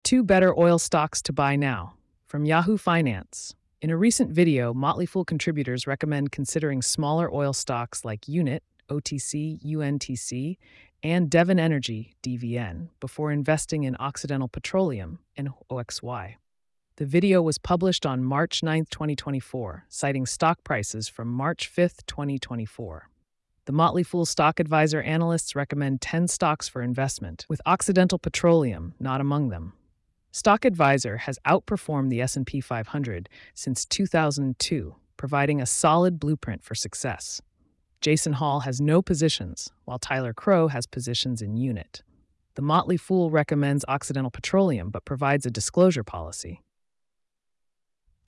Two better oil stocks to buy now from Yahoo Finance. In a recent video, Motley Fool contributors recommend considering smaller oil stocks like Unit, OTC, UNTC, and Devon Energy, DVN, before investing in Occidental Petroleum, OXY. The video was published on March 9, 2024, citing stock prices from March 5, 2024. The Motley Fool Stock Advisor analysts recommend 10 stocks for investment, with Occidental Petroleum not among them. Stock Advisor has outperformed the S&P 500 since 2002, providing a solid blueprint for success. Jason Hall has no positions, while Tyler Crow has positions in Unit. The Motley Fool recommends Occidental Petroleum but provides a disclosure policy.